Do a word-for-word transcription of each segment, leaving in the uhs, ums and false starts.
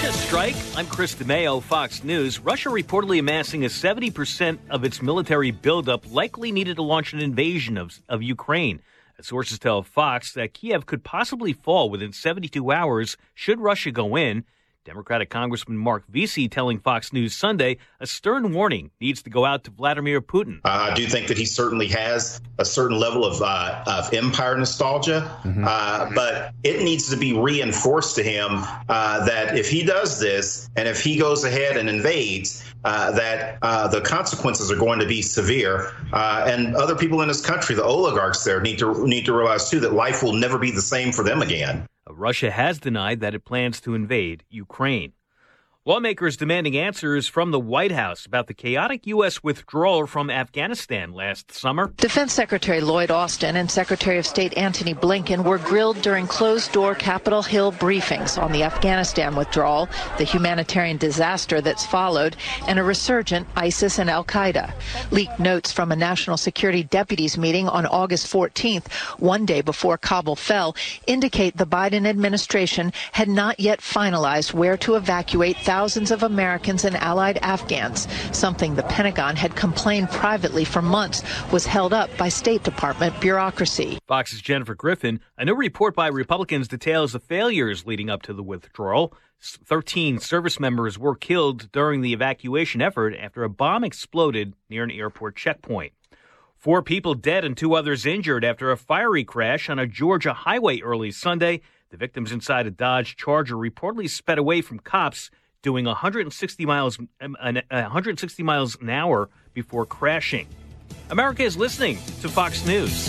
Russia strike. I'm Chris DeMeo, Fox News. Russia reportedly amassing a seventy percent of its military buildup likely needed to launch an invasion of, of Ukraine. Sources tell Fox that Kiev could possibly fall within seventy-two hours should Russia go in. Democratic Congressman Mark Vesey telling Fox News Sunday a stern warning needs to go out to Vladimir Putin. Uh, I do think that he certainly has a certain level of, uh, of empire nostalgia, mm-hmm. uh, but it needs to be reinforced to him uh, that if he does this and if he goes ahead and invades, uh, that uh, the consequences are going to be severe. Uh, and other people in this country, the oligarchs there, need to need to realize, too, that life will never be the same for them again. Russia has denied that it plans to invade Ukraine. Lawmakers demanding answers from the White House about the chaotic U S withdrawal from Afghanistan last summer. Defense Secretary Lloyd Austin and Secretary of State Antony Blinken were grilled during closed-door Capitol Hill briefings on the Afghanistan withdrawal, the humanitarian disaster that's followed, and a resurgent ISIS and al-Qaeda. Leaked notes from a national security deputies meeting on August fourteenth, one day before Kabul fell, indicate the Biden administration had not yet finalized where to evacuate thousands of Americans and allied Afghans, something the Pentagon had complained privately for months was held up by State Department bureaucracy. Fox's Jennifer Griffin. A new report by Republicans details the failures leading up to the withdrawal. Thirteen service members were killed during the evacuation effort after a bomb exploded near an airport checkpoint. Four people dead and two others injured after a fiery crash on a Georgia highway early Sunday. The victims inside a Dodge Charger reportedly sped away from cops doing one hundred sixty miles, one hundred sixty miles an hour before crashing. America is listening to Fox News.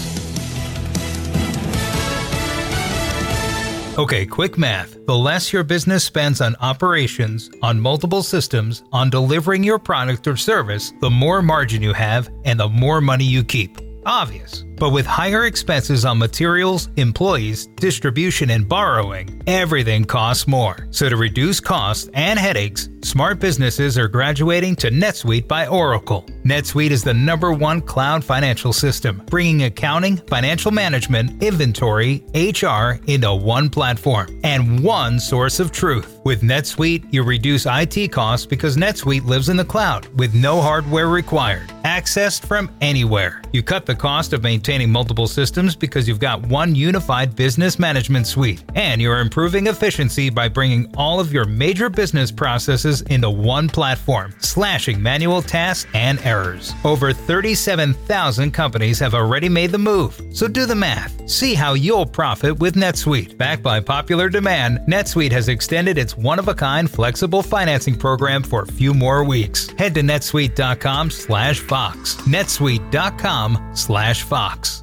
Okay, quick math. The less your business spends on operations, on multiple systems, on delivering your product or service, the more margin you have and the more money you keep. Obvious. But with higher expenses on materials, employees, distribution, and borrowing, everything costs more. So to reduce costs and headaches, smart businesses are graduating to NetSuite by Oracle. NetSuite is the number one cloud financial system, bringing accounting, financial management, inventory, H R into one platform and one source of truth. With NetSuite, you reduce I T costs because NetSuite lives in the cloud with no hardware required, accessed from anywhere. You cut the cost of maintaining multiple systems because you've got one unified business management suite, and you're improving efficiency by bringing all of your major business processes into one platform, slashing manual tasks and errors. Over thirty-seven thousand companies have already made the move, so do the math. See how you'll profit with NetSuite. Backed by popular demand, NetSuite has extended its one-of-a-kind flexible financing program for a few more weeks. Head to netsuite.com slash Fox. netsuite.com slash Fox.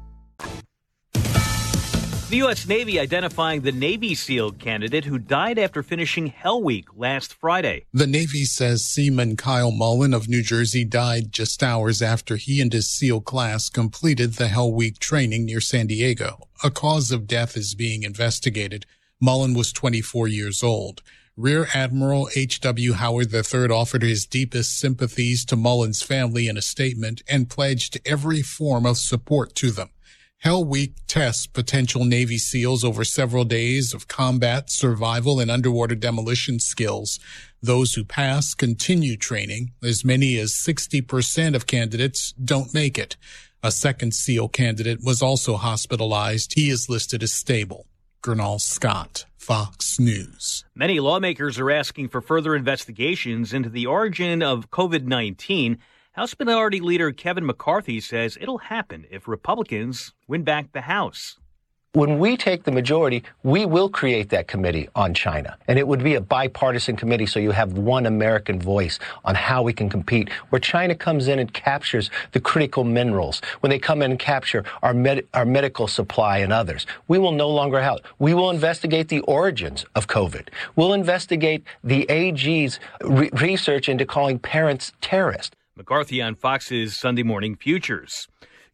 The U S. Navy identifying the Navy SEAL candidate who died after finishing Hell Week last Friday. The Navy says Seaman Kyle Mullen of New Jersey died just hours after he and his SEAL class completed the Hell Week training near San Diego. A cause of death is being investigated. Mullen was twenty-four years old. Rear Admiral H W. Howard the third offered his deepest sympathies to Mullen's family in a statement and pledged every form of support to them. Hell Week tests potential Navy SEALs over several days of combat, survival, and underwater demolition skills. Those who pass continue training. As many as sixty percent of candidates don't make it. A second SEAL candidate was also hospitalized. He is listed as stable. Gernal Scott, Fox News. Many lawmakers are asking for further investigations into the origin of COVID nineteen. House Minority Leader Kevin McCarthy says it'll happen if Republicans win back the House. When we take the majority, we will create that committee on China. And it would be a bipartisan committee, so you have one American voice on how we can compete, where China comes in and captures the critical minerals, when they come in and capture our, med- our medical supply and others. We will no longer help. We will investigate the origins of COVID. We'll investigate the A G's re- research into calling parents terrorists. McCarthy on Fox's Sunday Morning Futures.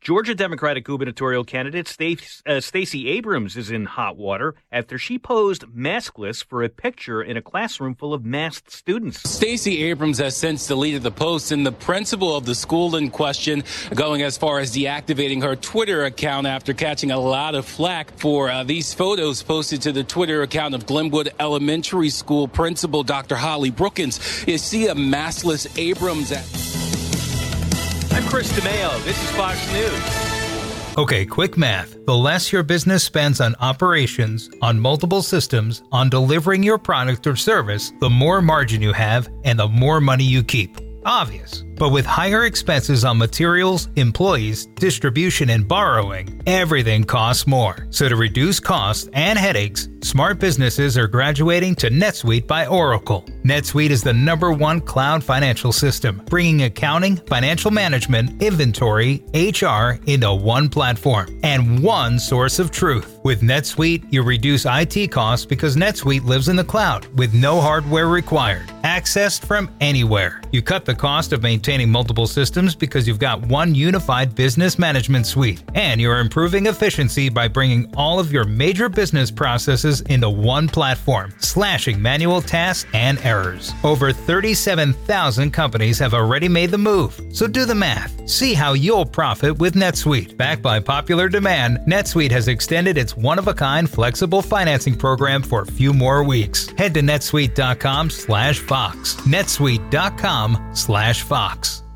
Georgia Democratic gubernatorial candidate Stace, uh, Stacey Abrams is in hot water after she posed maskless for a picture in a classroom full of masked students. Stacey Abrams has since deleted the post, and the principal of the school in question going as far as deactivating her Twitter account after catching a lot of flack for uh, these photos posted to the Twitter account of Glenwood Elementary School principal Doctor Holly Brookins. You see a maskless Abrams at... I'm Chris DeMeo. This is Fox News. Okay, quick math. The less your business spends on operations, on multiple systems, on delivering your product or service, the more margin you have and the more money you keep. Obvious. But with higher expenses on materials, employees, distribution, and borrowing, everything costs more. So to reduce costs and headaches, smart businesses are graduating to NetSuite by Oracle. NetSuite is the number one cloud financial system, bringing accounting, financial management, inventory, H R into one platform and one source of truth. With NetSuite, you reduce I T costs because NetSuite lives in the cloud with no hardware required, accessed from anywhere. You cut the cost of maintaining multiple systems because you've got one unified business management suite, and you're improving efficiency by bringing all of your major business processes into one platform, slashing manual tasks and errors. Over thirty-seven thousand companies have already made the move, so do the math. See how you'll profit with NetSuite. Backed by popular demand, NetSuite has extended its one-of-a-kind flexible financing program for a few more weeks. Head to netsuite dot com slash Fox. netsuite dot com slash Fox.